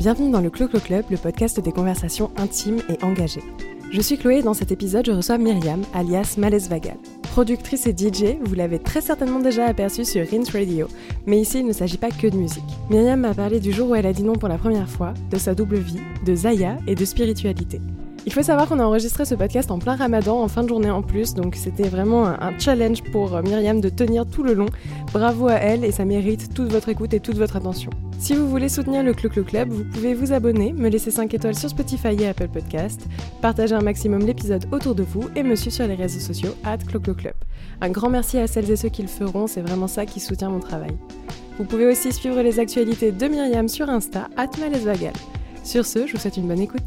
Bienvenue dans le Clo-Clo Club, le podcast des conversations intimes et engagées. Je suis Chloé et dans cet épisode, je reçois Myriam, alias Malaise Vagal. Productrice et DJ, vous l'avez très certainement déjà aperçue sur Rinse Radio, mais ici il ne s'agit pas que de musique. Myriam m'a parlé du jour où elle a dit non pour la première fois, de sa double vie, de Zaya et de spiritualité. Il faut savoir qu'on a enregistré ce podcast en plein Ramadan, en fin de journée en plus, donc c'était vraiment un challenge pour Myriam de tenir tout le long. Bravo à elle et ça mérite toute votre écoute et toute votre attention. Si vous voulez soutenir le Clo-Clo Club, vous pouvez vous abonner, me laisser 5 étoiles sur Spotify et Apple Podcast, partager un maximum l'épisode autour de vous et me suivre sur les réseaux sociaux @CloCloClub. Un grand merci à celles et ceux qui le feront, c'est vraiment ça qui soutient mon travail. Vous pouvez aussi suivre les actualités de Myriam sur Insta @MalaiseVagal. Sur ce, je vous souhaite une bonne écoute.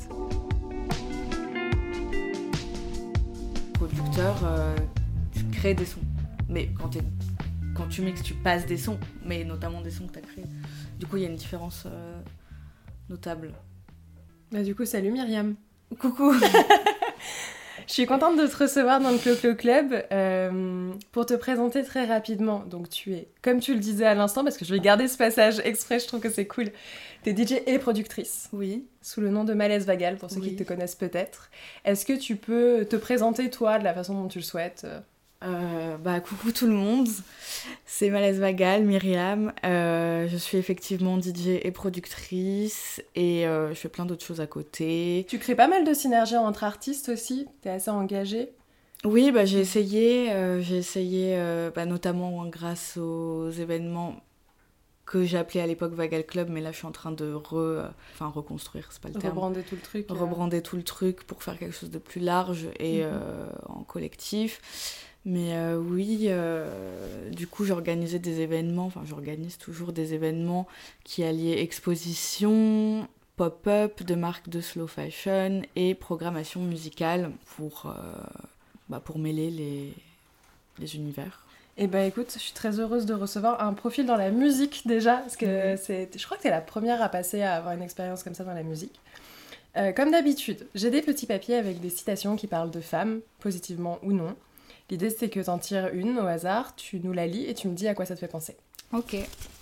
Producteur, tu crées des sons. Mais quand tu mixes, tu passes des sons, mais notamment des sons que tu as créés. Du coup, il y a une différence notable. Bah, du coup, salut Myriam. Coucou. Je suis contente de te recevoir dans le Clo-Clo Club pour te présenter très rapidement. Donc tu es, comme tu le disais à l'instant, parce que je vais garder ce passage exprès, je trouve que c'est cool, t'es DJ et productrice. Oui. Sous le nom de Malaise Vagal, pour ceux qui te connaissent peut-être. Est-ce que tu peux te présenter toi de la façon dont tu le souhaites ? Coucou tout le monde, c'est Malaise Vagal, Myriam. Je suis effectivement DJ et productrice et je fais plein d'autres choses à côté. Tu crées pas mal de synergies entre artistes aussi, t'es assez engagée. Oui, j'ai essayé notamment grâce aux événements que j'ai appelé à l'époque Vagal Club, mais là je suis en train de reconstruire, c'est pas le terme. Rebrander tout le truc. Rebrander tout le truc pour faire quelque chose de plus large et en collectif. Mais du coup j'organise toujours des événements qui alliaient exposition, pop-up de marques de slow fashion et programmation musicale pour mêler les univers. Eh ben écoute, je suis très heureuse de recevoir un profil dans la musique déjà, parce que je crois que t'es la première à passer à avoir une expérience comme ça dans la musique. Comme d'habitude, j'ai des petits papiers avec des citations qui parlent de femmes, positivement ou non. L'idée c'est que t'en tires une au hasard, tu nous la lis et tu me dis à quoi ça te fait penser. Ok.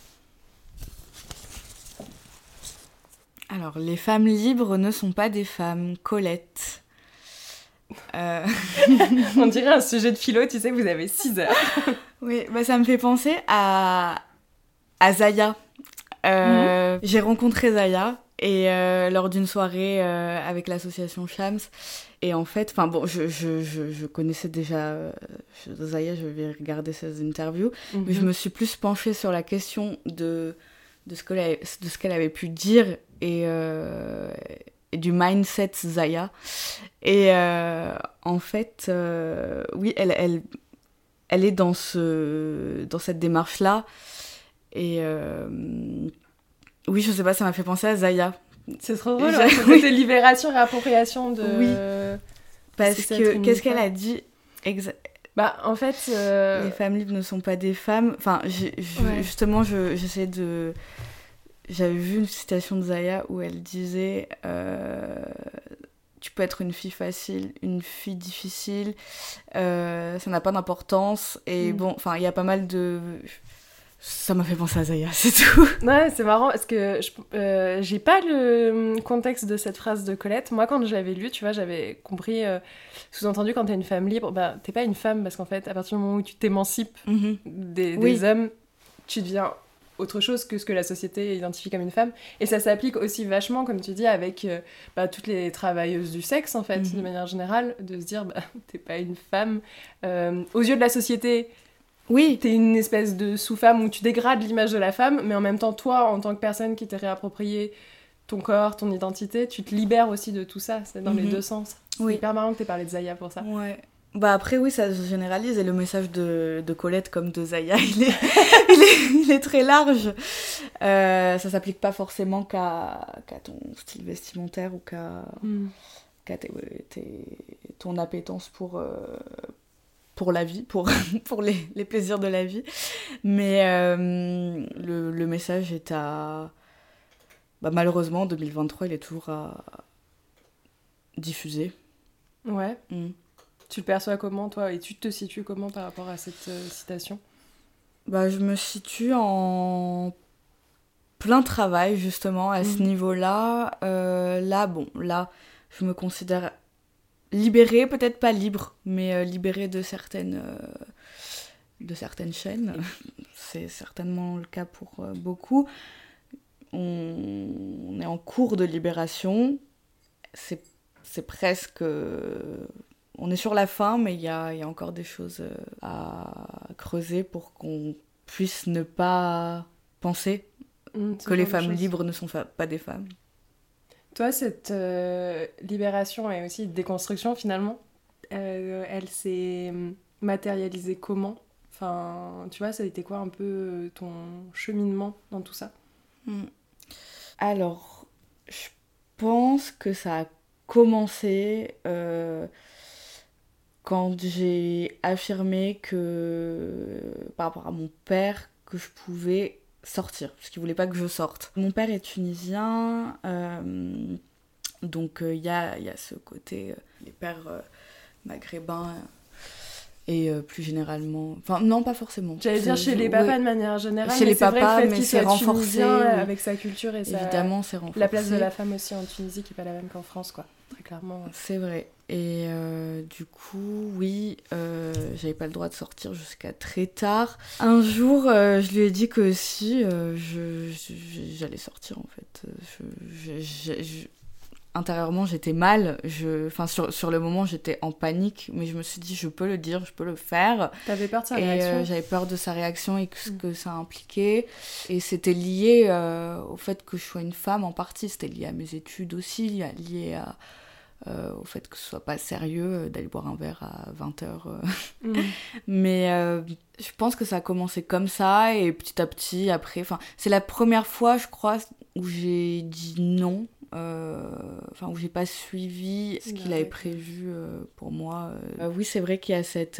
Alors, les femmes libres ne sont pas des femmes. Colette. On dirait un sujet de philo, tu sais, vous avez 6 heures. Oui, ça me fait penser à Zaya. J'ai rencontré Zaya et lors d'une soirée avec l'association Shams. Et en fait, je connaissais déjà Zaya, je vais regarder ses interviews, mais je me suis plus penchée sur la question de ce qu'elle avait pu dire et du mindset Zaya. Et en fait, oui, elle est dans cette démarche-là. Et oui, je sais pas, ça m'a fait penser à Zaya. C'est trop drôle, ce côté libération, réappropriation de... Oui, parce que qu'est-ce qu'elle a dit en fait... Les femmes libres ne sont pas des femmes. Enfin, justement, j'essaie de... J'avais vu une citation de Zaya où elle disait tu peux être une fille facile, une fille difficile, ça n'a pas d'importance. Et il y a pas mal de... Ça m'a fait penser à Zaya, c'est tout. Ouais, c'est marrant parce que j'ai pas le contexte de cette phrase de Colette. Moi, quand je l'avais lue, tu vois, j'avais compris, sous-entendu, quand t'es une femme libre, t'es pas une femme parce qu'en fait, à partir du moment où tu t'émancipes des hommes, tu deviens autre chose que ce que la société identifie comme une femme. Et ça s'applique aussi vachement, comme tu dis, avec toutes les travailleuses du sexe, en fait, de manière générale, de se dire, t'es pas une femme. Aux yeux de la société... Oui, t'es une espèce de sous-femme où tu dégrades l'image de la femme, mais en même temps, toi, en tant que personne qui t'est réapproprié ton corps, ton identité, tu te libères aussi de tout ça. C'est dans les deux sens. C'est hyper marrant que t'aies parlé de Zaya pour ça. Ouais. Après, oui, ça se généralise, et le message de Colette comme de Zaya, il est très large. Ça s'applique pas forcément qu'à ton style vestimentaire ou qu'à ton appétence pour la vie, pour les plaisirs de la vie. Mais le message est à... malheureusement, en 2023, il est toujours à diffuser. Ouais. Tu le perçois comment, toi ? Et tu te situes comment par rapport à cette citation ? Je me situe en plein de travail justement à ce niveau-là. Là, je me considère libérée, peut-être pas libre, mais libérée de certaines chaînes. C'est certainement le cas pour beaucoup. On est en cours de libération. C'est presque... on est sur la fin, mais il y a encore des choses à creuser pour qu'on puisse ne pas penser que les femmes libres ne sont pas des femmes. Toi, cette libération et aussi déconstruction, finalement, elle s'est matérialisée comment ? Enfin, tu vois, ça a été quoi un peu ton cheminement dans tout ça ? Alors, je pense que ça a commencé quand j'ai affirmé que, par rapport à mon père, que je pouvais sortir, parce qu'il voulait pas que je sorte. Mon père est tunisien, donc il y a ce côté, les pères maghrébins, et plus généralement... Enfin, non, pas forcément. J'allais dire chez les papas de manière générale, chez les papas, vrai, mais c'est renforcé. Avec sa culture et évidemment, c'est renforcé. La place de la femme aussi en Tunisie qui n'est pas la même qu'en France, quoi. Très clairement. C'est vrai. Et du coup, oui, j'avais pas le droit de sortir jusqu'à très tard. Un jour, je lui ai dit que si, j'allais sortir, en fait. Intérieurement, j'étais mal. Enfin, sur le moment, j'étais en panique, mais je me suis dit, je peux le dire, je peux le faire. T'avais peur de sa réaction ? J'avais peur de sa réaction et ce que ça impliquait. Et c'était lié au fait que je sois une femme en partie. C'était lié à mes études aussi, lié au fait que ce soit pas sérieux d'aller boire un verre à 20h. Mais je pense que ça a commencé comme ça, et petit à petit, après... Enfin, c'est la première fois, je crois, où j'ai dit non. Où j'ai pas suivi ce qu'il avait prévu pour moi. Oui, c'est vrai qu'il y a cette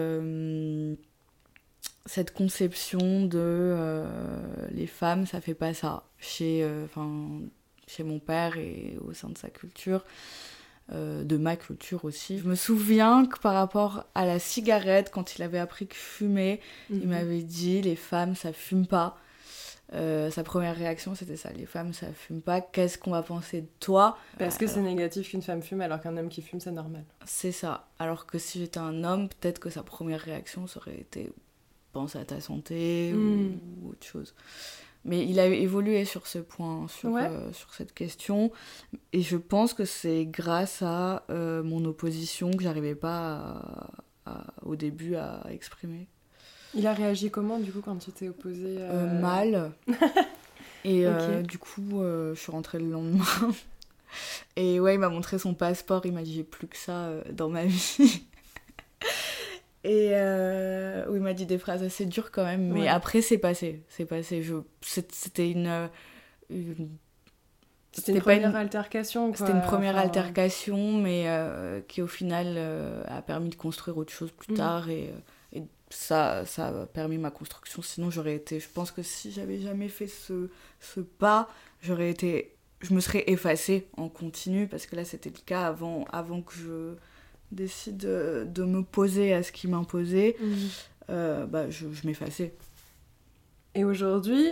conception de les femmes, ça fait pas ça chez mon père et au sein de sa culture, de ma culture aussi. Je me souviens que par rapport à la cigarette, quand il avait appris que je fumais, il m'avait dit les femmes ça fume pas. Sa première réaction c'était ça, les femmes ça fume pas, qu'est-ce qu'on va penser de toi ? Parce que c'est négatif qu'une femme fume alors qu'un homme qui fume c'est normal. C'est ça, alors que si j'étais un homme, peut-être que sa première réaction ça aurait été pense à ta santé ou autre chose. Mais il a évolué sur ce point, sur cette question, et je pense que c'est grâce à mon opposition que j'arrivais pas au début à exprimer. Il a réagi comment, du coup, quand tu t'es opposée Mal. Et du coup, je suis rentrée le lendemain. Et ouais, il m'a montré son passeport. Il m'a dit, j'ai plus que ça dans ma vie. Et il m'a dit des phrases assez dures quand même. Mais après, c'est passé. C'était une C'était une première altercation, quoi. C'était une première altercation, mais qui, au final, a permis de construire autre chose plus tard. Et ça a permis ma construction. Sinon, je pense que si j'avais jamais fait ce pas, je me serais effacée en continu, parce que là, c'était le cas avant que je décide de me poser à ce qui m'imposait. Je m'effaçais. Et aujourd'hui,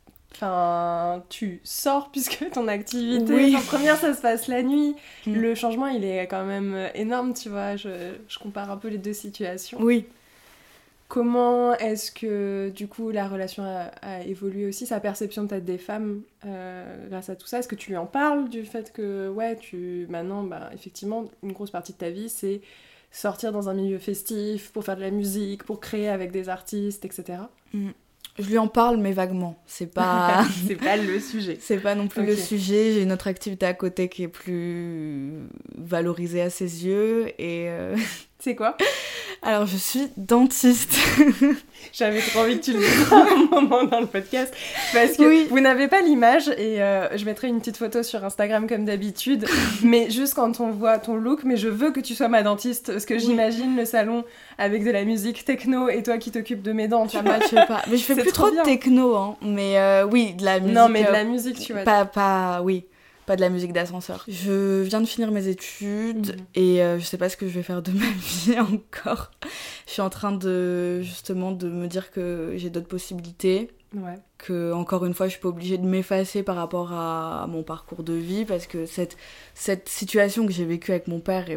tu sors, puisque ton activité en première, ça se passe la nuit. Le changement, il est quand même énorme, tu vois. Je compare un peu les deux situations. Oui. Comment est-ce que, du coup, la relation a évolué aussi, sa perception peut-être des femmes grâce à tout ça ? Est-ce que tu lui en parles du fait que, maintenant, effectivement, une grosse partie de ta vie, c'est sortir dans un milieu festif, pour faire de la musique, pour créer avec des artistes, etc. Je lui en parle, mais vaguement. C'est pas... c'est pas le sujet. C'est pas non plus le sujet. J'ai une autre activité à côté qui est plus valorisée à ses yeux, et... C'est quoi ? Alors, je suis dentiste. J'avais trop envie que tu le dises à un moment dans le podcast, parce que vous n'avez pas l'image, et je mettrai une petite photo sur Instagram comme d'habitude, mais juste quand on voit ton look, mais je veux que tu sois ma dentiste, parce que j'imagine le salon avec de la musique techno et toi qui t'occupes de mes dents. Ça matche pas. Mais je fais plus trop de techno, hein. Mais de la musique. Non, mais de la musique, tu vois. Pas de la musique d'ascenseur. Je viens de finir mes études et je sais pas ce que je vais faire de ma vie encore. Je suis en train de me dire que j'ai d'autres possibilités, Ouais. Que, encore une fois, je suis pas obligée de m'effacer par rapport à mon parcours de vie, parce que cette situation que j'ai vécue avec mon père,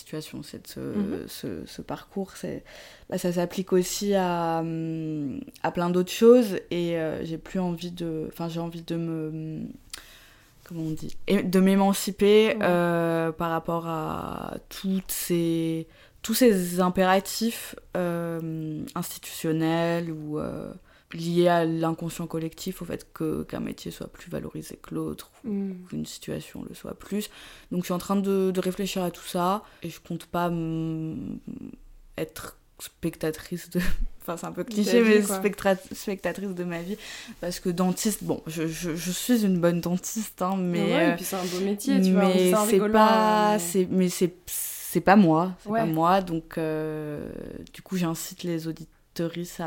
ce parcours, ça s'applique aussi à plein d'autres choses, et j'ai envie de me... Comment on dit ? Et de m'émanciper par rapport à tous ces impératifs institutionnels ou... lié à l'inconscient collectif, au fait qu'un métier soit plus valorisé que l'autre, ou qu'une situation le soit plus. Donc je suis en train de réfléchir à tout ça, et je compte pas être spectatrice de... Enfin, c'est un peu cliché, mais spectatrice de ma vie, parce que dentiste, bon, je suis une bonne dentiste, hein, mais... Ouais, et puis c'est un beau métier, tu vois, mais c'est c'est pas... C'est pas moi, ouais. pas moi, donc du coup j'incite les auditeuristes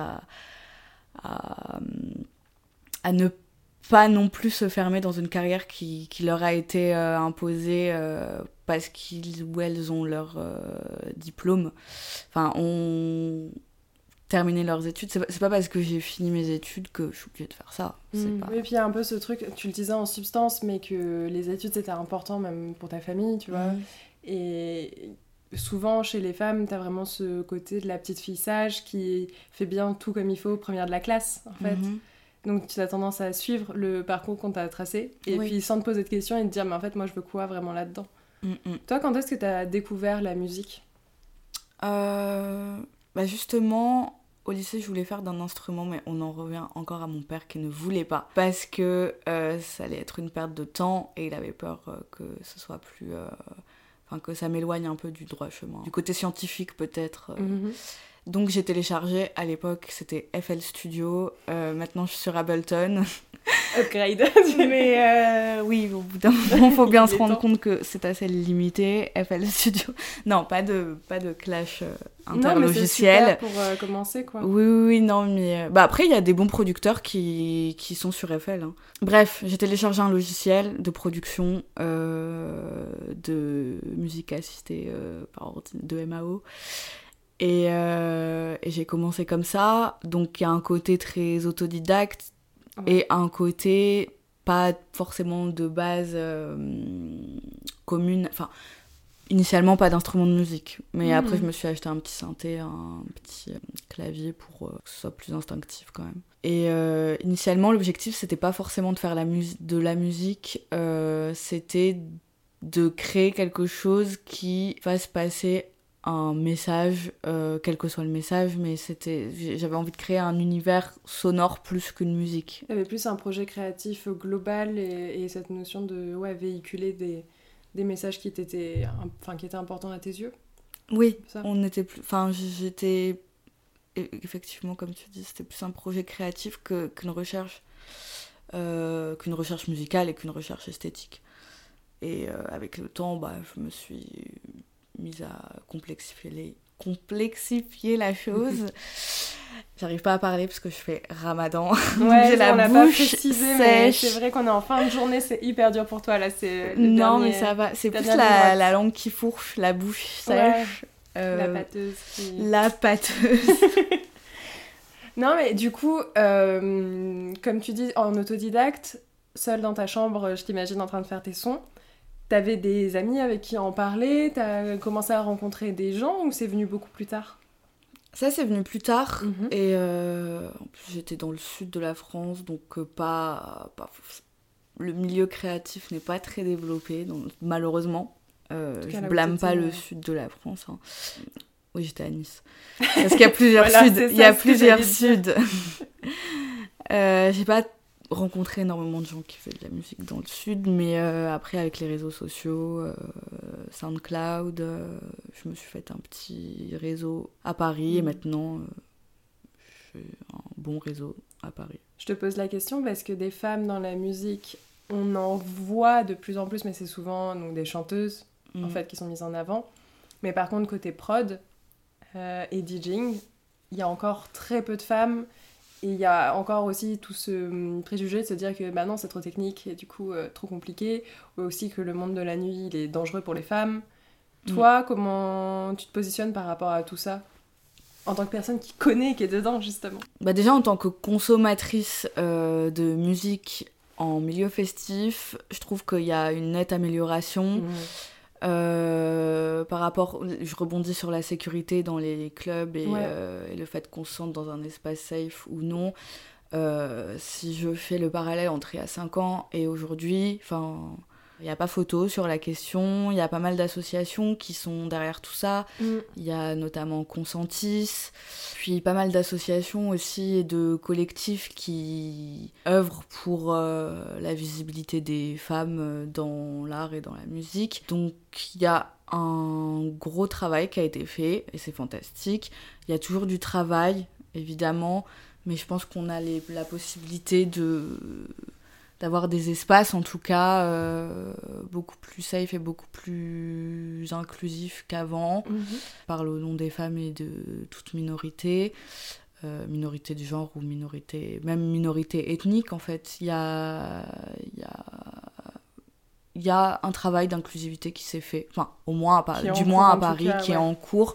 à ne pas non plus se fermer dans une carrière qui leur a été imposée parce qu'ils ou elles ont leur diplôme. Enfin, ont terminé leurs études. C'est pas parce que j'ai fini mes études que je suis obligée de faire ça. Pas... Et puis il y a un peu ce truc, tu le disais en substance, mais que les études c'était important même pour ta famille, tu vois. Et... souvent, chez les femmes, t'as vraiment ce côté de la petite fille sage qui fait bien tout comme il faut, première de la classe, en fait. Donc, tu as tendance à suivre le parcours qu'on t'a tracé, et puis sans te poser de questions et te dire, mais en fait, moi, je veux quoi vraiment là-dedans. Toi, quand est-ce que t'as découvert la musique ? Justement, au lycée, je voulais faire d'un instrument, mais on en revient encore à mon père qui ne voulait pas, parce que ça allait être une perte de temps, et il avait peur que ce soit plus... Enfin, que ça m'éloigne un peu du droit chemin. Du côté scientifique, peut-être. Donc, j'ai téléchargé, à l'époque, c'était FL Studio. Maintenant, je suis sur Ableton. Upgrade. Mais oui, au bout d'un moment, il faut bien se rendre compte que c'est assez limité, FL Studio. Non, pas de clash interlogiciel. Non, mais c'est super pour commencer, quoi. Oui, non, mais... après, il y a des bons producteurs qui sont sur FL. Hein. Bref, j'ai téléchargé un logiciel de production de musique assistée par de MAO. Et j'ai commencé comme ça. Donc, il y a un côté très autodidacte et un côté pas forcément de base commune. Enfin, initialement, pas d'instrument de musique. Mais après, je me suis acheté un petit synthé, un petit clavier pour que ce soit plus instinctif quand même. Et initialement, l'objectif, c'était pas forcément de faire de la musique. C'était de créer quelque chose qui fasse passer un message, quel que soit le message, mais j'avais envie de créer un univers sonore plus qu'une musique. Il y avait plus un projet créatif global et cette notion de véhiculer des messages qui étaient importants à tes yeux. Oui, j'étais effectivement, comme tu dis, c'était plus un projet créatif qu'une recherche musicale et qu'une recherche esthétique. Et avec le temps, je me suis mise à complexifier la chose. J'arrive pas à parler parce que je fais ramadan. Ouais, j'ai la bouche sèche. Mais c'est vrai qu'on est en fin de journée, c'est hyper dur pour toi là. C'est mais ça va. C'est plus la langue qui fourche, la bouche sèche. La pâteuse. La pâteuse. Non, mais du coup, comme tu dis, en autodidacte, seule dans ta chambre, je t'imagine en train de faire tes sons. T'avais des amis avec qui en parler ? T'as commencé à rencontrer des gens ou c'est venu beaucoup plus tard ? Ça, c'est venu plus tard. Et en plus, j'étais dans le sud de la France, donc le milieu créatif n'est pas très développé, donc, malheureusement. Je blâme pas le sud de la France. Hein. Oui, j'étais à Nice. Parce qu'il y a plusieurs suds. Il y a plusieurs suds. J'ai pas rencontré énormément de gens qui font de la musique dans le sud, mais après avec les réseaux sociaux, SoundCloud, je me suis fait un petit réseau à Paris et maintenant j'ai un bon réseau à Paris. Je te pose la question parce que des femmes dans la musique, on en voit de plus en plus, mais c'est souvent donc, des chanteuses en fait qui sont mises en avant. Mais par contre côté prod et DJing, il y a encore très peu de femmes. Et il y a encore aussi tout ce préjugé de se dire que non, c'est trop technique et du coup trop compliqué. Ou aussi que le monde de la nuit, il est dangereux pour les femmes. Toi, comment tu te positionnes par rapport à tout ça ? en tant que personne qui connaît et qui est dedans, justement? Déjà, en tant que consommatrice de musique en milieu festif, je trouve qu'il y a une nette amélioration. Par rapport, je rebondis sur la sécurité dans les clubs et le fait qu'on se sente dans un espace safe ou non. Si je fais le parallèle entre il y a 5 ans et aujourd'hui, il n'y a pas photo sur la question, il y a pas mal d'associations qui sont derrière tout ça. Il y a notamment Consentis, puis pas mal d'associations aussi et de collectifs qui œuvrent pour la visibilité des femmes dans l'art et dans la musique. Donc il y a un gros travail qui a été fait et c'est fantastique. Il y a toujours du travail, évidemment, mais je pense qu'on a la possibilité d'avoir des espaces, en tout cas, beaucoup plus safe et beaucoup plus inclusifs qu'avant. Je parle au nom des femmes et de toute minorité, minorité de genre ou même minorité ethnique, en fait. Il y a un travail d'inclusivité qui s'est fait, enfin, au moins du moins à Paris, qui est en cours,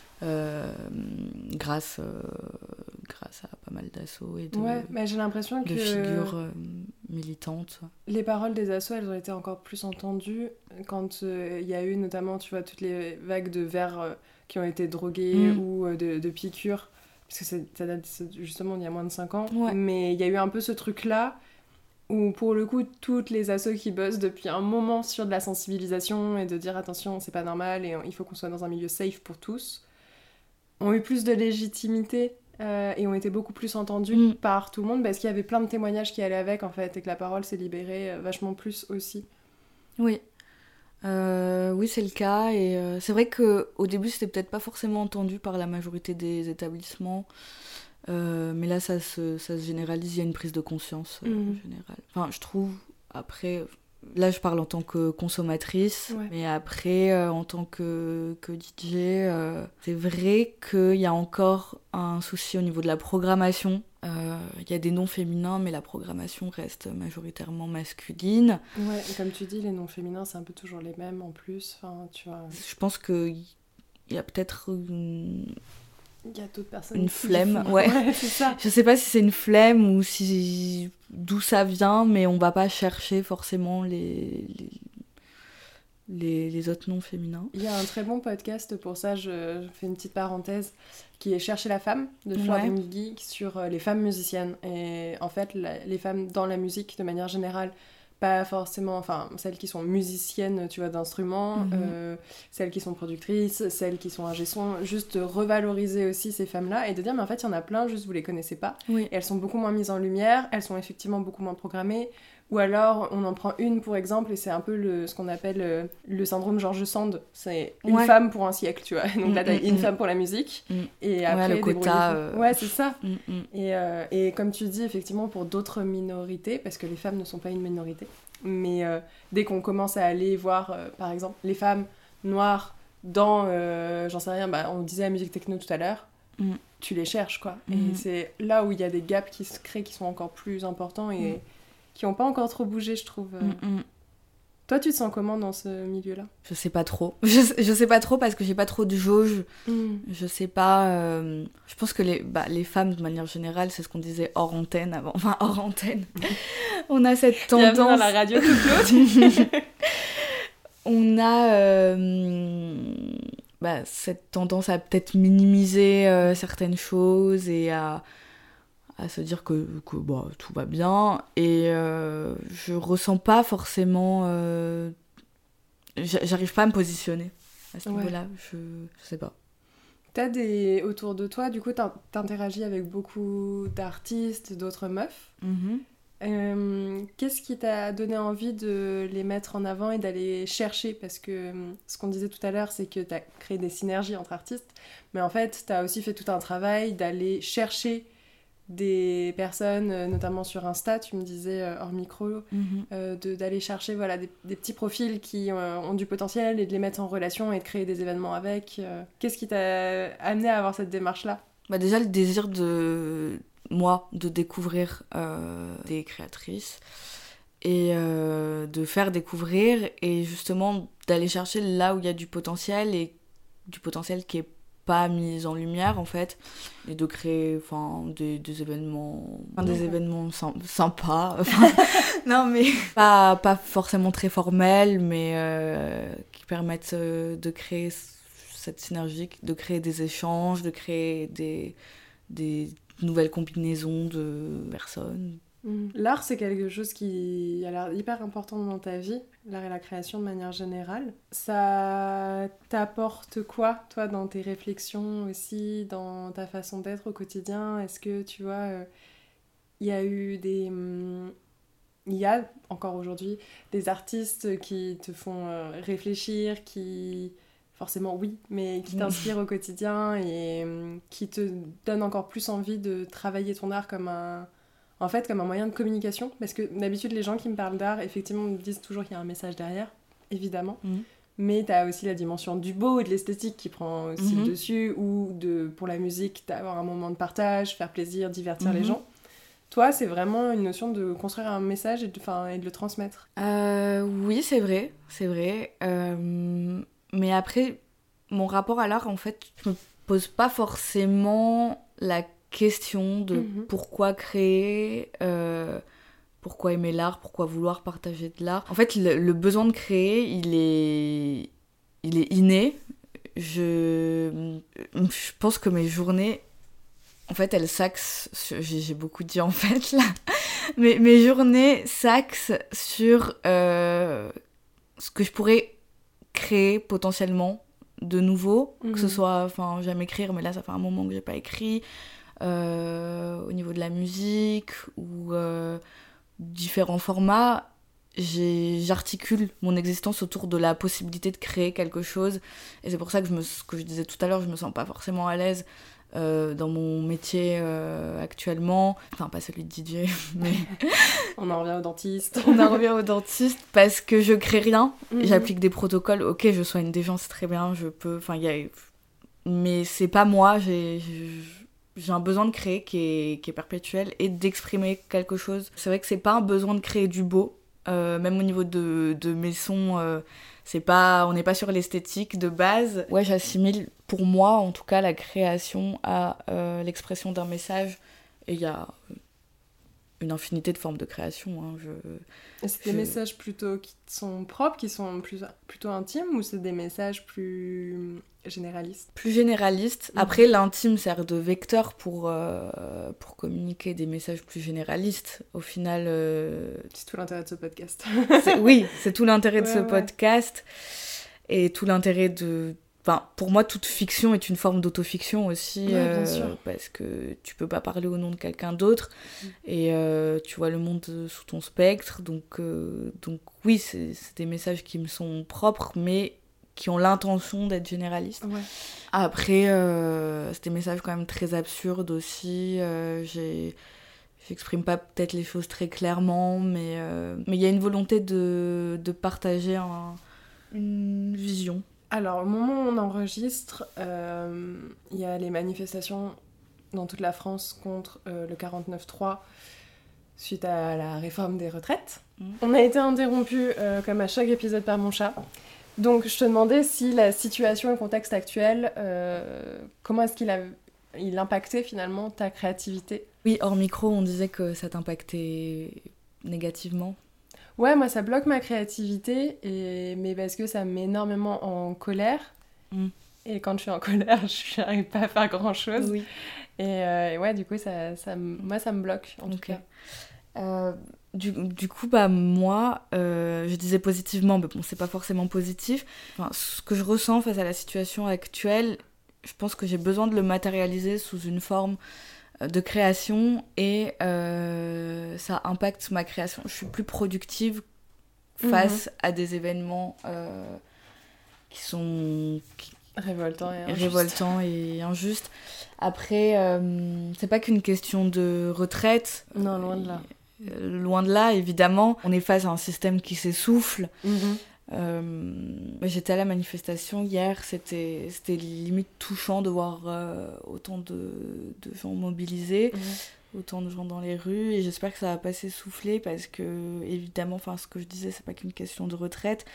grâce à pas mal d'assauts et j'ai l'impression de figures militantes. Les paroles des assos, elles ont été encore plus entendues quand il y a eu notamment, tu vois, toutes les vagues de verres qui ont été drogués ou de piqûres, parce que ça date justement d'il y a moins de 5 ans. Mais il y a eu un peu ce truc-là où, pour le coup, toutes les assos qui bossent depuis un moment sur de la sensibilisation et de dire attention, c'est pas normal et il faut qu'on soit dans un milieu safe pour tous, ont eu plus de légitimité et ont été beaucoup plus entendus par tout le monde parce qu'il y avait plein de témoignages qui allaient avec, en fait, et que la parole s'est libérée vachement plus aussi. Oui, c'est le cas, et c'est vrai qu'au début c'était peut-être pas forcément entendu par la majorité des établissements, mais là ça se généralise, il y a une prise de conscience générale. Enfin, je trouve, après, là je parle en tant que consommatrice, mais après en tant que DJ, c'est vrai qu'il y a encore un souci au niveau de la programmation. Il y a des noms féminins, mais la programmation reste majoritairement masculine. Et comme tu dis, les noms féminins, c'est un peu toujours les mêmes en plus. Enfin, tu vois. Je pense qu'il y a peut-être il y a d'autres personnes une flemme. C'est ça. Je sais pas si c'est une flemme ou d'où ça vient, mais on va pas chercher forcément les autres noms féminins. Il y a un très bon podcast pour ça, je fais une petite parenthèse, qui est Chercher la femme, de Fleur Benguigui, sur les femmes musiciennes. Et en fait, les femmes dans la musique, de manière générale, pas forcément, enfin, celles qui sont musiciennes, tu vois, d'instruments, celles qui sont productrices, celles qui sont ingé-son, juste revaloriser aussi ces femmes-là et de dire, mais en fait, il y en a plein, juste vous les connaissez pas. Et elles sont beaucoup moins mises en lumière, elles sont effectivement beaucoup moins programmées. Ou alors, on en prend une, pour exemple, et c'est un peu ce qu'on appelle le syndrome George Sand. C'est une femme pour un siècle, tu vois. Donc là, t'as une femme pour la musique. Et après, le quota. C'est ça. Et comme tu dis, effectivement, pour d'autres minorités, parce que les femmes ne sont pas une minorité, mais dès qu'on commence à aller voir, par exemple, les femmes noires dans, j'en sais rien, on disait la musique techno tout à l'heure, tu les cherches, quoi. Et c'est là où il y a des gaps qui se créent, qui sont encore plus importants et qui n'ont pas encore trop bougé, je trouve. Toi, tu te sens comment dans ce milieu-là ? Je sais pas trop. Je sais pas trop parce que j'ai pas trop de jauge. Je sais pas... je pense que les femmes, de manière générale, c'est ce qu'on disait hors antenne avant. Enfin, hors antenne. On a cette tendance... Bienvenue dans la radio de Claude. On a cette tendance à peut-être minimiser certaines choses et à se dire que tout va bien, et je ressens pas forcément j'arrive pas à me positionner à ce niveau-là. Je sais pas. T'as autour de toi, du coup t'interagis avec beaucoup d'artistes, d'autres meufs. Qu'est-ce qui t'a donné envie de les mettre en avant et d'aller chercher ? Parce que ce qu'on disait tout à l'heure, c'est que t'as créé des synergies entre artistes, mais en fait t'as aussi fait tout un travail d'aller chercher des personnes, notamment sur Insta, tu me disais hors micro, d'aller chercher des petits profils qui ont du potentiel et de les mettre en relation et de créer des événements avec. Qu'est-ce qui t'a amené à avoir cette démarche-là ? Déjà, le désir de découvrir des créatrices et de faire découvrir, et justement d'aller chercher là où il y a du potentiel, et du potentiel qui est pas mises en lumière en fait, et de créer des événements, sympas, non mais pas forcément très formels, mais qui permettent de créer cette synergie, de créer des échanges, de créer des nouvelles combinaisons de personnes. L'art, c'est quelque chose qui a l'air hyper important dans ta vie, l'art et la création de manière générale. Ça t'apporte quoi, toi, dans tes réflexions aussi, dans ta façon d'être au quotidien? Est-ce que, tu vois, il y a eu il y a encore aujourd'hui des artistes qui te font réfléchir, qui... Forcément oui, mais qui t'inspirent au quotidien et qui te donnent encore plus envie de travailler ton art comme un moyen de communication, parce que d'habitude les gens qui me parlent d'art, effectivement, me disent toujours qu'il y a un message derrière, évidemment, mais t'as aussi la dimension du beau et de l'esthétique qui prend aussi le dessus, ou pour la musique, d'avoir un moment de partage, faire plaisir, divertir les gens. Toi, c'est vraiment une notion de construire un message et de le transmettre. Oui, c'est vrai. Mais après, mon rapport à l'art, en fait, je me pose pas forcément la question de pourquoi créer, pourquoi aimer l'art, pourquoi vouloir partager de l'art. En fait, le besoin de créer, il est inné. Je pense que mes journées, en fait, elles s'axent j'ai beaucoup dit en fait là, mais mes journées s'axent sur ce que je pourrais créer potentiellement de nouveau, que ce soit, j'aime écrire, mais là ça fait un moment que j'ai pas écrit, au niveau de la musique ou différents formats, j'articule mon existence autour de la possibilité de créer quelque chose, et c'est pour ça que ce que je disais tout à l'heure, je me sens pas forcément à l'aise dans mon métier actuellement, enfin pas celui de DJ, mais on en revient au dentiste. Parce que je crée rien, j'applique des protocoles, ok, je soigne des gens, c'est très bien, je peux, mais c'est pas moi, j'ai un besoin de créer qui est perpétuel et d'exprimer quelque chose. C'est vrai que c'est pas un besoin de créer du beau, même au niveau de mes sons, on n'est pas sur l'esthétique de base. Ouais, j'assimile, pour moi en tout cas, la création à l'expression d'un message, et il y a une infinité de formes de création. Et c'est des messages plutôt qui sont propres, qui sont plutôt intimes, ou c'est des messages plus généralistes? Plus généralistes. Après, l'intime sert de vecteur pour communiquer des messages plus généralistes. Au final... C'est tout l'intérêt de ce podcast. C'est tout l'intérêt de ce podcast. Et tout l'intérêt de... pour moi, toute fiction est une forme d'autofiction aussi, bien sûr. parce que tu peux pas parler au nom de quelqu'un d'autre, et tu vois le monde sous ton spectre, donc oui, c'est des messages qui me sont propres, mais qui ont l'intention d'être généralistes. Ouais. Après, c'est des messages quand même très absurdes aussi, j'exprime pas peut-être les choses très clairement, mais il y a une volonté de partager une vision. Alors, au moment où on enregistre, il y a les manifestations dans toute la France contre le 49.3 suite à la réforme des retraites. On a été interrompu, comme à chaque épisode, par mon chat. Donc, je te demandais si la situation et le contexte actuel, comment est-ce qu'il impactait finalement ta créativité? Oui, hors micro, on disait que ça t'impactait négativement. Ouais, moi ça bloque ma créativité, mais parce que ça me met énormément en colère. Et quand je suis en colère, je n'arrive pas à faire grand chose. Oui. Et ouais, du coup, moi ça me bloque en tout cas. Du coup, moi, je disais positivement, mais bon, c'est pas forcément positif. Ce que je ressens face à la situation actuelle, je pense que j'ai besoin de le matérialiser sous une forme de création, et ça impacte ma création. Je suis plus productive face à des événements qui sont révoltants et injustes. Après, c'est pas qu'une question de retraite. Non, loin de là. Loin de là, évidemment. On est face à un système qui s'essouffle. J'étais à la manifestation hier, c'était limite touchant de voir autant de gens mobilisés, autant de gens dans les rues, et j'espère que ça va pas s'essouffler, parce que évidemment, ce que je disais, c'est pas qu'une question de retraite.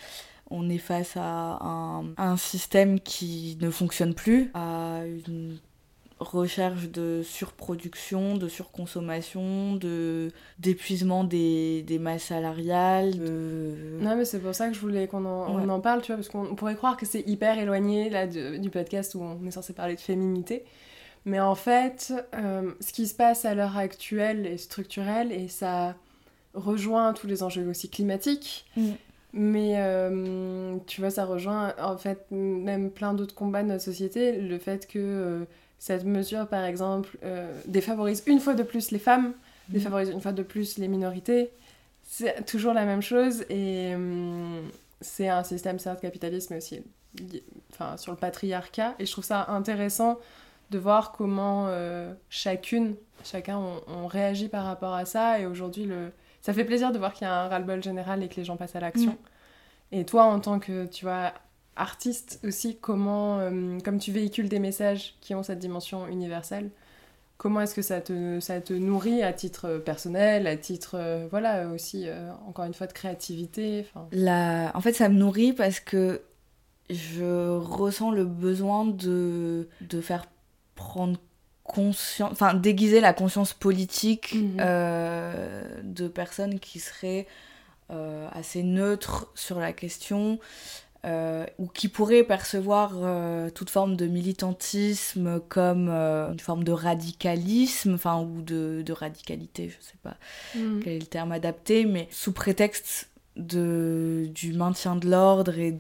On est face à un système qui ne fonctionne plus, à une recherche de surproduction, de surconsommation, d'épuisement des masses salariales. Non, mais c'est pour ça que je voulais qu'on en parle, tu vois, parce qu'on pourrait croire que c'est hyper éloigné là, du podcast où on est censé parler de féminité. Mais en fait, ce qui se passe à l'heure actuelle est structurel et ça rejoint tous les enjeux aussi climatiques. Mais tu vois, ça rejoint en fait même plein d'autres combats de notre société. Le fait que cette mesure, par exemple, défavorise une fois de plus les femmes, défavorise une fois de plus les minorités. C'est toujours la même chose et c'est un système certes capitaliste, mais aussi sur le patriarcat. Et je trouve ça intéressant de voir comment chacun, on réagit par rapport à ça. Et aujourd'hui, ça fait plaisir de voir qu'il y a un ras-le-bol général et que les gens passent à l'action. Et toi, en tant que, tu vois, artiste aussi, comment, comme tu véhicules des messages qui ont cette dimension universelle, comment est-ce que ça te nourrit à titre personnel, à titre, voilà, aussi, encore une fois, de créativité En fait, ça me nourrit parce que je ressens le besoin de faire prendre conscience, enfin, déguiser la conscience politique de personnes qui seraient assez neutres sur la question, ou qui pourraient percevoir toute forme de militantisme comme une forme de radicalisme, enfin, ou de radicalité, je sais pas quel est le terme adapté, mais sous prétexte du maintien de l'ordre et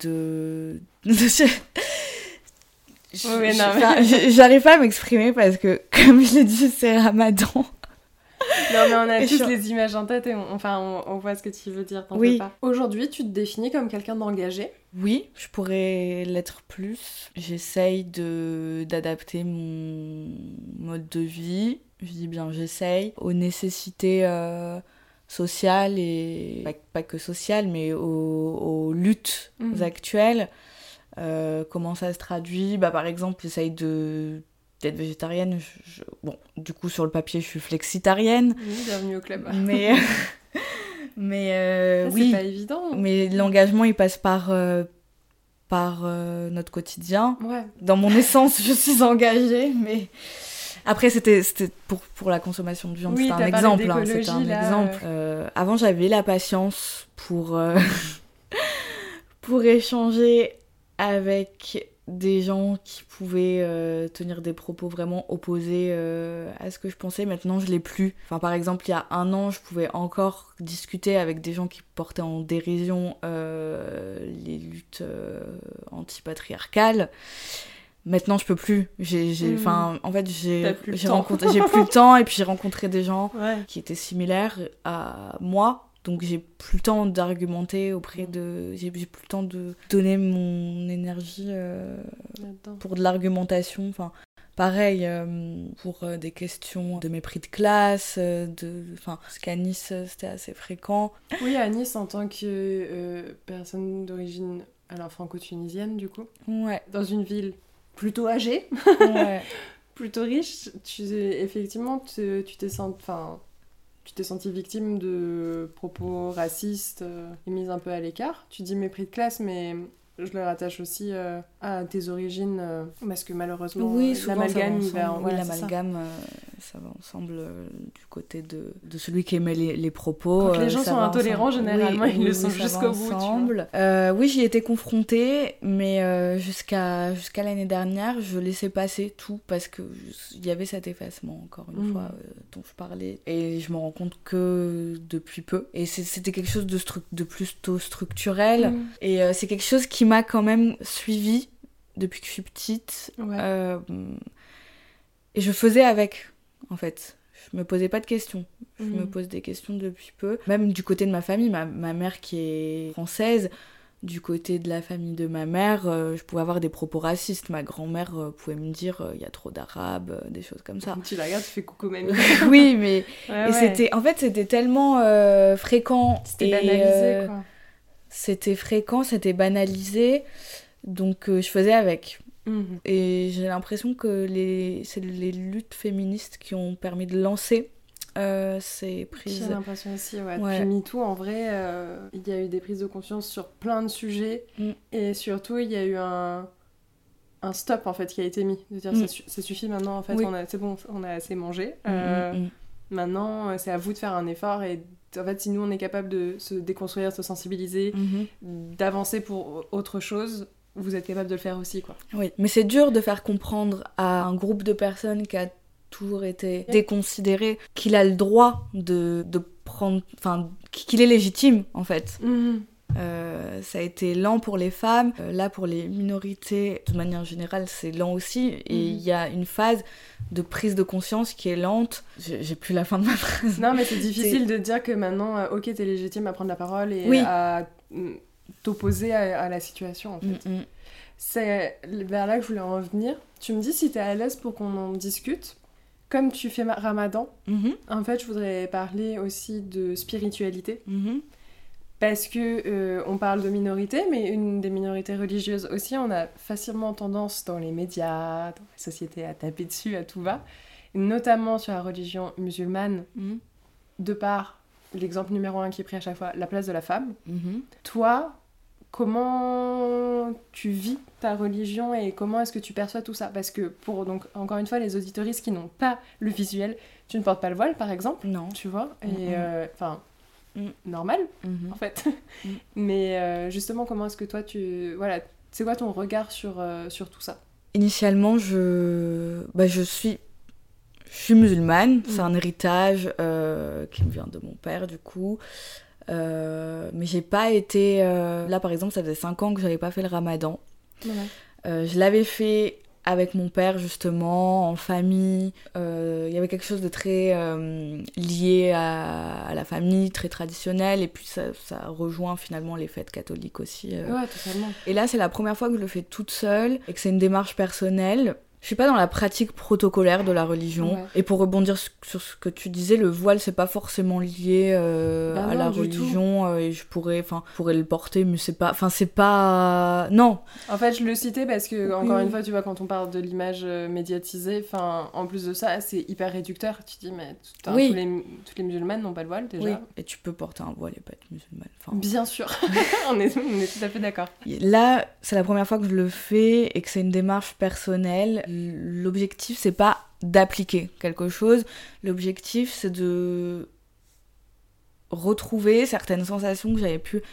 j'arrive pas à m'exprimer parce que, comme je l'ai dit, c'est Ramadan. Non, mais on a tous les images en tête et on voit ce que tu veux dire, t'en fais pas. Aujourd'hui, tu te définis comme quelqu'un d'engagé ? Oui, je pourrais l'être plus. J'essaye d'adapter mon mode de vie, je dis bien j'essaye, aux nécessités sociales et pas que sociales, mais aux luttes actuelles. Comment ça se traduit ? Par exemple, j'essaye d'être végétarienne. Bon, du coup, sur le papier, je suis flexitarienne. Oui, bienvenue au club. Mais ça, oui, c'est pas évident. Mais l'engagement, il passe par notre quotidien. Ouais. Dans mon essence, je suis engagée, mais... Après, c'était pour la consommation de viande, c'était un exemple. C'était un exemple. Avant, j'avais la patience pour échanger avec des gens qui pouvaient tenir des propos vraiment opposés à ce que je pensais. Maintenant, je l'ai plus. Enfin, par exemple, il y a un an, je pouvais encore discuter avec des gens qui portaient en dérision les luttes antipatriarcales. Maintenant, je peux plus. En fait, j'ai plus le temps et puis j'ai rencontré des gens qui étaient similaires à moi. Donc j'ai plus le temps d'argumenter j'ai plus le temps de donner mon énergie pour de l'argumentation. Enfin, pareil, pour des questions de mépris de classe, parce qu'à Nice, c'était assez fréquent. Oui, à Nice, en tant que personne d'origine franco-tunisienne, du coup. Ouais. Dans une ville plutôt âgée, plutôt riche, tu t'es sentie victime de propos racistes et mise un peu à l'écart. Tu dis mépris de classe, mais je le rattache aussi à tes origines, parce que malheureusement, l'amalgame, ça va ensemble du côté de celui qui émet les propos. Quand les gens sont intolérants, généralement, ils le sont jusqu'au bout. Oui, j'y étais confrontée, mais jusqu'à l'année dernière, je laissais passer tout, parce qu'il y avait cet effacement, encore une fois, dont je parlais. Et je me rends compte que depuis peu. Et c'était quelque chose de plutôt structurel. Et c'est quelque chose qui m'a quand même suivie depuis que je suis petite. Et je faisais avec, en fait. Je me posais pas de questions. Je me pose des questions depuis peu. Même du côté de ma famille, ma mère qui est française, du côté de la famille de ma mère, je pouvais avoir des propos racistes. Ma grand-mère pouvait me dire il y a trop d'arabes, des choses comme ça. Tu la regardes, tu fais coucou mamie. Oui, mais c'était tellement fréquent. C'était banalisé, quoi. C'était fréquent, c'était banalisé, donc je faisais avec. Et j'ai l'impression que c'est les luttes féministes qui ont permis de lancer ces prises. J'ai l'impression aussi, ouais. Ouais. Depuis MeToo, en vrai, il y a eu des prises de conscience sur plein de sujets. Et surtout, il y a eu un stop, en fait, qui a été mis. De dire, ça suffit maintenant, en fait, c'est bon, on a assez mangé. Maintenant, c'est à vous de faire un effort. Et en fait, si nous, on est capable de se déconstruire, de se sensibiliser, d'avancer pour autre chose, vous êtes capable de le faire aussi, quoi. Oui, mais c'est dur de faire comprendre à un groupe de personnes qui a toujours été déconsidéré qu'il a le droit de prendre... Enfin, qu'il est légitime, en fait. Ça a été lent pour les femmes. Là, pour les minorités, de manière générale, c'est lent aussi. Et il y a une phase de prise de conscience qui est lente. J'ai plus la fin de ma phrase. Non, mais c'est difficile de dire que maintenant, ok, t'es légitime à prendre la parole et à t'opposer à la situation, en fait. C'est vers là que je voulais en venir. Tu me dis si t'es à l'aise pour qu'on en discute. Comme tu fais Ramadan, en fait, je voudrais parler aussi de spiritualité. Parce que on parle de minorité, mais une des minorités religieuses aussi, on a facilement tendance dans les médias, dans la société, à taper dessus à tout va, notamment sur la religion musulmane, de par l'exemple numéro 1 qui est pris à chaque fois, la place de la femme. Toi, comment tu vis ta religion et comment est-ce que tu perçois tout ça ? Parce que pour, donc, encore une fois, les auditoristes qui n'ont pas le visuel, tu ne portes pas le voile, par exemple, non. Tu vois, et normal, en fait. Mais justement, comment est-ce que toi, voilà, c'est quoi ton regard sur tout ça ? Initialement, je suis musulmane, c'est un héritage qui me vient de mon père, du coup. Mais j'ai pas été... Là, par exemple, ça faisait 5 ans que j'avais pas fait le ramadan. Je l'avais fait avec mon père, justement, en famille. Il y avait quelque chose de très lié à la famille, très traditionnel. Et puis, ça rejoint finalement les fêtes catholiques aussi. Ouais, totalement. Et là, c'est la première fois que je le fais toute seule et que c'est une démarche personnelle. Je suis pas dans la pratique protocolaire de la religion. Ouais. Et pour rebondir sur ce que tu disais, le voile, c'est pas forcément lié à la religion. Et je pourrais le porter, mais c'est pas... Non. En fait, je le citais parce que, encore une fois, tu vois, quand on parle de l'image médiatisée, en plus de ça, c'est hyper réducteur. Tu dis, mais toutes les musulmanes n'ont pas le voile, déjà. Oui. Et tu peux porter un voile et pas être musulmane. Bien sûr. on est tout à fait d'accord. Là, c'est la première fois que je le fais et que c'est une démarche personnelle. L'objectif, c'est pas d'appliquer quelque chose. L'objectif, c'est de retrouver certaines sensations que j'avais pu...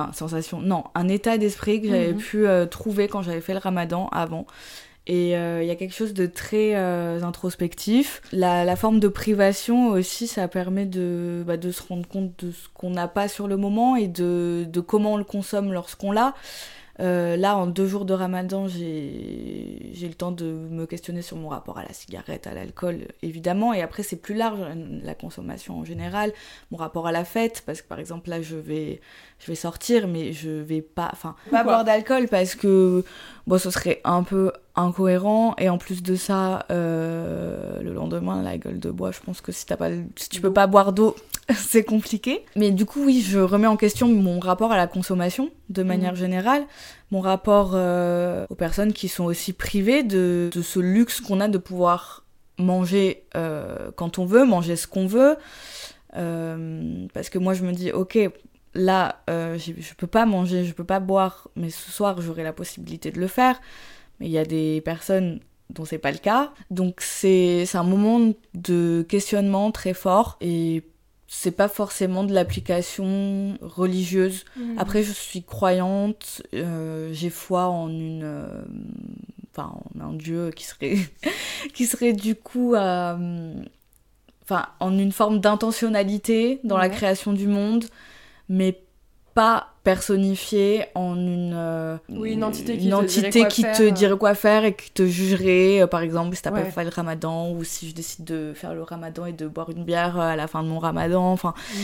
un état d'esprit que j'avais pu trouver quand j'avais fait le ramadan avant. Et il y a quelque chose de très introspectif. La forme de privation aussi, ça permet de se rendre compte de ce qu'on n'a pas sur le moment et de comment on le consomme lorsqu'on l'a. Là, en 2 jours de ramadan, j'ai le temps de me questionner sur mon rapport à la cigarette, à l'alcool, évidemment. Et après, c'est plus large, la consommation en général, mon rapport à la fête, parce que par exemple, là, je vais sortir, mais je vais pas boire d'alcool parce que ce serait un peu incohérent. Et en plus de ça, le lendemain, la gueule de bois, je pense que si tu peux pas boire d'eau, c'est compliqué. Mais du coup, oui, je remets en question mon rapport à la consommation, de manière générale. Mon rapport aux personnes qui sont aussi privées de ce luxe qu'on a de pouvoir manger quand on veut, manger ce qu'on veut. Parce que moi, je me dis, ok, là, je peux pas manger, je peux pas boire, mais ce soir, j'aurai la possibilité de le faire. Mais il y a des personnes dont c'est pas le cas. Donc, c'est un moment de questionnement très fort et c'est pas forcément de l'application religieuse. Après, je suis croyante, j'ai foi en en un Dieu qui serait du coup en une forme d'intentionnalité dans la création du monde, mais pas personnifiée en une entité qui te dirait quoi faire et qui te jugerait, par exemple, si t'as pas fait le ramadan, ou si je décide de faire le ramadan et de boire une bière à la fin de mon ramadan.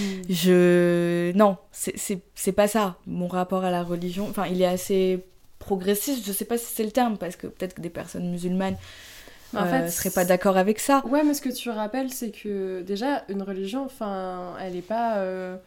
Non, c'est pas ça. Mon rapport à la religion, il est assez progressiste, je sais pas si c'est le terme, parce que peut-être que des personnes musulmanes seraient pas d'accord avec ça. Ouais, mais ce que tu rappelles, c'est que déjà, une religion, elle est pas...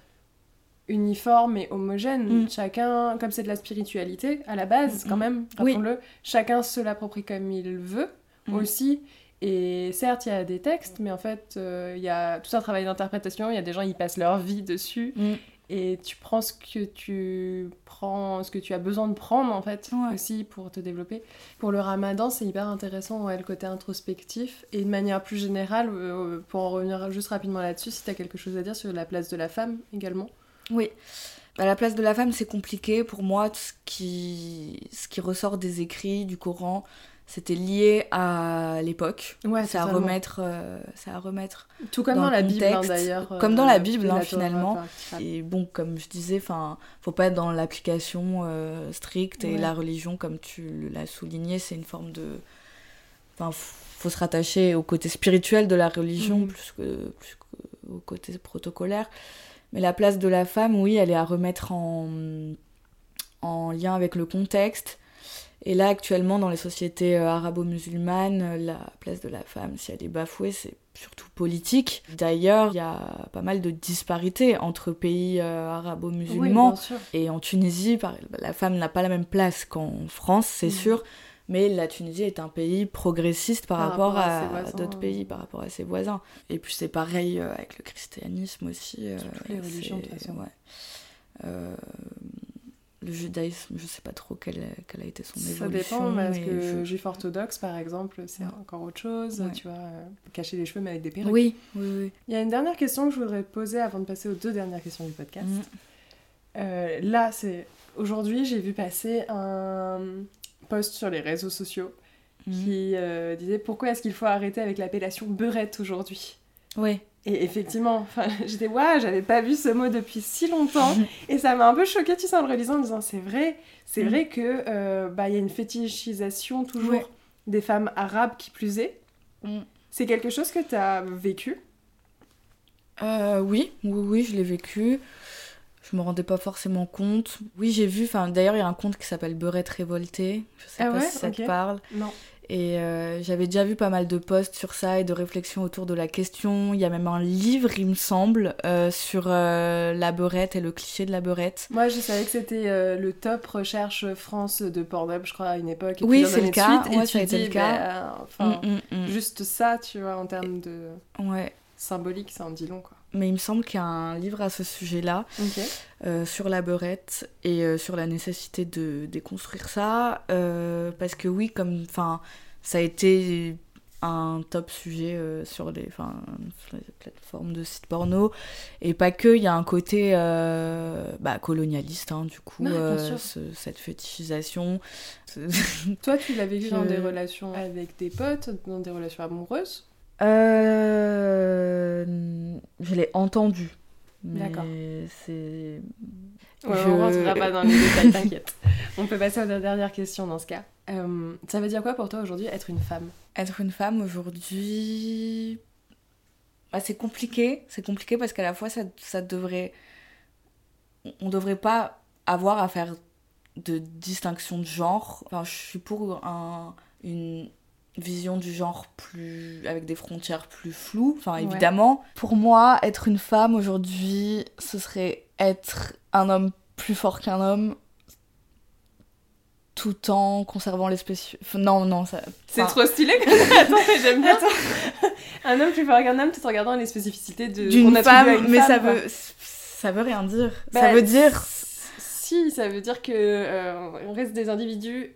uniforme et homogène. Chacun, comme c'est de la spiritualité à la base quand même, rappelons-le, chacun se l'approprie comme il veut aussi, Et certes, il y a des textes, mais en fait, il y a tout un travail d'interprétation. Il y a des gens, ils passent leur vie dessus. Et tu prends ce que tu as besoin de prendre, en fait, aussi pour te développer. Pour le ramadan, c'est hyper intéressant, le côté introspectif. Et de manière plus générale, pour en revenir juste rapidement là-dessus, si tu as quelque chose à dire sur la place de la femme, également. Oui. La place de la femme, c'est compliqué. Pour moi, ce qui ressort des écrits du Coran, c'était lié à l'époque. C'est à remettre tout comme dans la Bible, d'ailleurs. Comme dans la Bible, finalement. Et bon, comme je disais, faut pas être dans l'application stricte. Et la religion, comme tu l'as souligné, c'est une forme de... faut se rattacher au côté spirituel de la religion plus qu'au côté protocolaire. Mais la place de la femme, oui, elle est à remettre en lien avec le contexte. Et là, actuellement, dans les sociétés arabo-musulmanes, la place de la femme, si elle est bafouée, c'est surtout politique. D'ailleurs, il y a pas mal de disparités entre pays arabo-musulmans. Oui, bien sûr. Et en Tunisie, la femme n'a pas la même place qu'en France, c'est sûr. Mais la Tunisie est un pays progressiste par rapport à d'autres pays, par rapport à ses voisins. Et puis c'est pareil avec le christianisme aussi. Toutes les religions, de toute façon. Le judaïsme, je sais pas trop quelle a été son évolution. Ça dépend, parce que juif orthodoxe, par exemple, c'est encore autre chose. Tu vois, cacher les cheveux, mais avec des perruques. Oui. Il y a une dernière question que je voudrais poser avant de passer aux 2 dernières questions du podcast. Là, aujourd'hui, j'ai vu passer un post sur les réseaux sociaux qui disait « Pourquoi est-ce qu'il faut arrêter avec l'appellation beurette aujourd'hui ?» Oui. Et effectivement, j'étais j'avais pas vu ce mot depuis si longtemps et ça m'a un peu choquée, tu sais, en le relisant en me disant c'est vrai que y a une fétichisation toujours des femmes arabes qui plus est. C'est quelque chose que t'as vécu? Oui, je l'ai vécu. Je me rendais pas forcément compte. Oui, j'ai vu, d'ailleurs il y a un compte qui s'appelle Beurette Révoltée, je sais pas si ça te parle. Non. Et j'avais déjà vu pas mal de posts sur ça et de réflexions autour de la question. Il y a même un livre, il me semble, sur la beurette et le cliché de la beurette. Moi, je savais que c'était le top recherche France de Pornhub, je crois, à une époque. Et oui, c'est le cas. Et ça a été le cas. Juste ça, tu vois, en termes de symbolique, ça en dit long, quoi. Mais il me semble qu'il y a un livre à ce sujet-là, sur la beurette et sur la nécessité de déconstruire ça. Parce que oui, ça a été un top sujet sur les plateformes de sites porno. Et pas que, il y a un côté colonialiste, du coup, cette fétichisation. Toi, tu l'as vécu dans des relations avec des potes, dans des relations amoureuses? Je l'ai entendu. D'accord. C'est... On rentrera pas dans les détails, t'inquiète. On peut passer aux dernières questions dans ce cas. Ça veut dire quoi pour toi aujourd'hui être une femme? Être une femme aujourd'hui... c'est compliqué. C'est compliqué parce qu'à la fois, ça devrait... On devrait pas avoir à faire de distinction de genre. Je suis pour une vision du genre avec des frontières plus floues, évidemment. Pour moi, être une femme aujourd'hui, ce serait être un homme plus fort qu'un homme, tout en conservant les Non, ça... C'est trop stylé quand même. Attends, mais j'aime bien. Un homme plus fort qu'un homme, tout en regardant les spécificités d'une femme, mais ça veut rien dire. Ça veut dire... Si, ça veut dire que on reste des individus...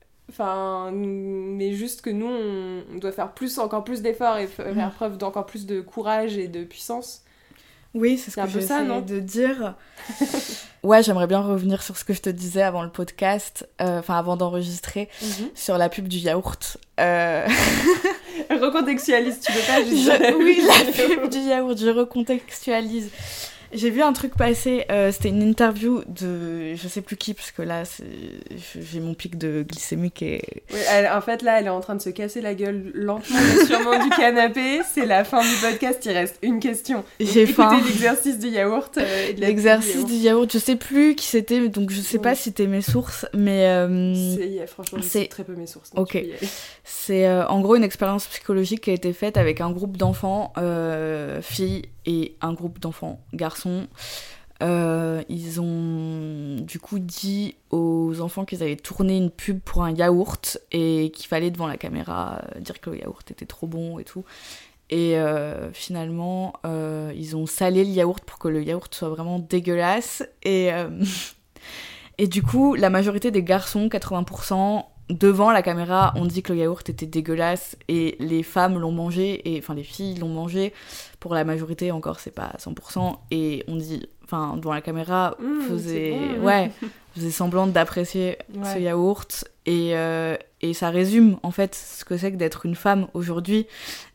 mais juste que nous, on doit faire encore plus d'efforts et faire preuve d'encore plus de courage et de puissance. Oui, c'est ce que j'essaie de dire. Ouais, j'aimerais bien revenir sur ce que je te disais avant le podcast, avant d'enregistrer, sur la pub du yaourt. Recontextualise, tu veux pas juste... Oui, la pub du yaourt, je recontextualise. J'ai vu un truc passer, c'était une interview de je sais plus qui, parce que là j'ai mon pic de glycémie qui est... Oui, en fait là elle est en train de se casser la gueule lentement mais sûrement du canapé, c'est la fin du podcast, il reste une question. Donc, j'ai faim. Écoutez l'exercice du yaourt. Et de l'exercice du yaourt, je sais plus qui c'était, donc je sais pas si c'était mes sources, mais... franchement, c'est très peu mes sources. Ok. C'est en gros une expérience psychologique qui a été faite avec un groupe d'enfants, filles, et un groupe d'enfants garçons Ils ont du coup dit aux enfants qu'ils avaient tourné une pub pour un yaourt et qu'il fallait devant la caméra dire que le yaourt était trop bon et tout. Et finalement, ils ont salé le yaourt pour que le yaourt soit vraiment dégueulasse. Et du coup, la majorité des garçons, 80%, devant la caméra, ont dit que le yaourt était dégueulasse. Et les femmes l'ont mangé, enfin les filles l'ont mangé. Pour la majorité, encore, c'est pas 100%. Et on dit, enfin, devant la caméra, faisait semblant d'apprécier ce yaourt. Et ça résume, en fait, ce que c'est que d'être une femme aujourd'hui.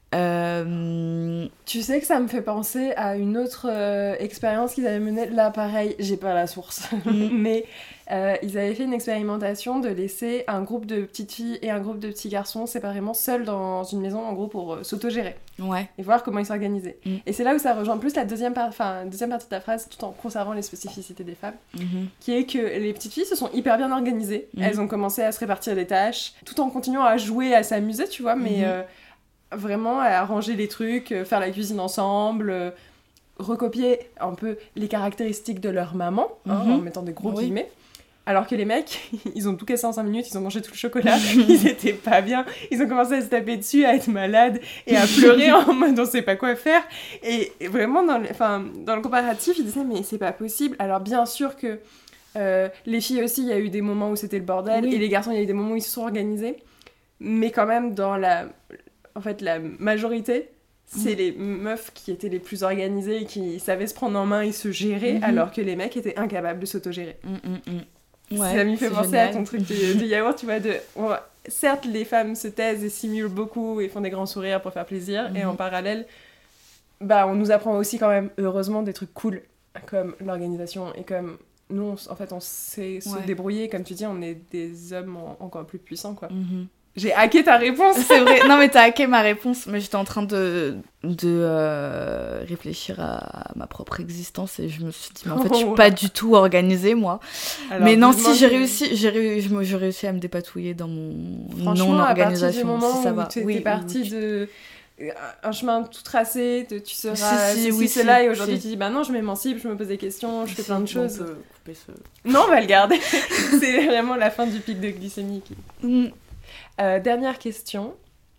Tu sais que ça me fait penser à une autre expérience qu'ils avaient menée. Là, pareil, j'ai pas la source, mais ils avaient fait une expérimentation de laisser un groupe de petites filles et un groupe de petits garçons séparément seuls dans une maison, en gros, pour s'autogérer. Ouais. Et voir comment ils s'organisaient. Et c'est là où ça rejoint plus la deuxième partie de la phrase, tout en conservant les spécificités des femmes, qui est que les petites filles se sont hyper bien organisées. Elles ont commencé à se répartir les tâches, tout en continuant à jouer, à s'amuser, tu vois, mais... vraiment à arranger les trucs, faire la cuisine ensemble, recopier un peu les caractéristiques de leur maman, en mettant des gros guillemets. Alors que les mecs, ils ont tout cassé en 5 minutes, ils ont mangé tout le chocolat, ils étaient pas bien, ils ont commencé à se taper dessus, à être malades et à pleurer en mode on sait pas quoi faire. Et vraiment, dans le comparatif, ils disaient mais c'est pas possible. Alors bien sûr que les filles aussi, il y a eu des moments où c'était le bordel, et les garçons, il y a eu des moments où ils se sont organisés, mais quand même dans la majorité, c'est les meufs qui étaient les plus organisées, qui savaient se prendre en main et se gérer, alors que les mecs étaient incapables de s'autogérer. Ouais, ça m'y fait penser génial. À ton truc de yaourt, tu vois, certes, les femmes se taisent et simulent beaucoup et font des grands sourires pour faire plaisir, et en parallèle, on nous apprend aussi quand même, heureusement, des trucs cool, comme l'organisation, et comme nous, en fait, on sait se débrouiller, comme tu dis, on est des hommes encore plus puissants, quoi. J'ai hacké ta réponse. C'est vrai. Non, mais t'as hacké ma réponse. Mais j'étais en train de réfléchir à ma propre existence et je me suis dit, mais en fait, je suis pas du tout organisée, moi. Alors, mais non, si j'ai réussi à me dépatouiller dans mon non-organisation. Franchement, à partir du moment si ça où va. t'es partie de un chemin tout tracé, tu seras cela, et aujourd'hui tu dis, non, je m'émancipe, je me pose des questions, je fais plein de choses. Non, on va le garder. C'est vraiment la fin du pic de glycémie. Dernière question.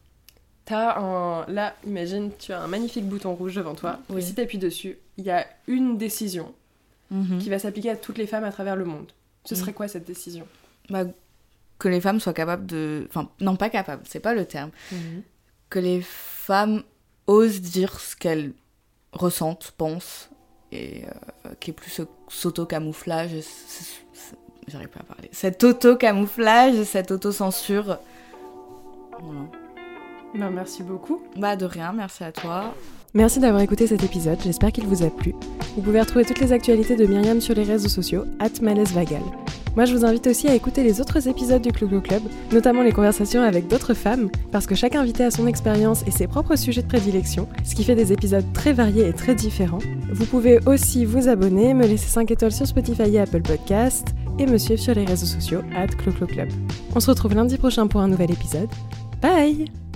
Là, imagine, tu as un magnifique bouton rouge devant toi. Et si tu appuies dessus, il y a une décision qui va s'appliquer à toutes les femmes à travers le monde. Ce serait quoi cette décision ? Que les femmes soient capables de... Enfin, non, pas capables, c'est pas le terme. Que les femmes osent dire ce qu'elles ressentent, pensent, et qu'il n'y ait plus s'auto-camouflage. J'arrive pas à parler. Cet auto-camouflage, cette auto-censure... Voilà. Merci beaucoup. De rien, merci à toi. Merci d'avoir écouté cet épisode, j'espère qu'il vous a plu. Vous pouvez retrouver toutes les actualités de Myriam sur les réseaux sociaux, @malaisvagal. Moi, je vous invite aussi à écouter les autres épisodes du Clo-Clo Club, notamment les conversations avec d'autres femmes, parce que chaque invité a son expérience et ses propres sujets de prédilection, ce qui fait des épisodes très variés et très différents. Vous pouvez aussi vous abonner, me laisser 5 étoiles sur Spotify et Apple Podcasts, et me suivre sur les réseaux sociaux @Clo-Clo Club. On se retrouve lundi prochain pour un nouvel épisode. Bye!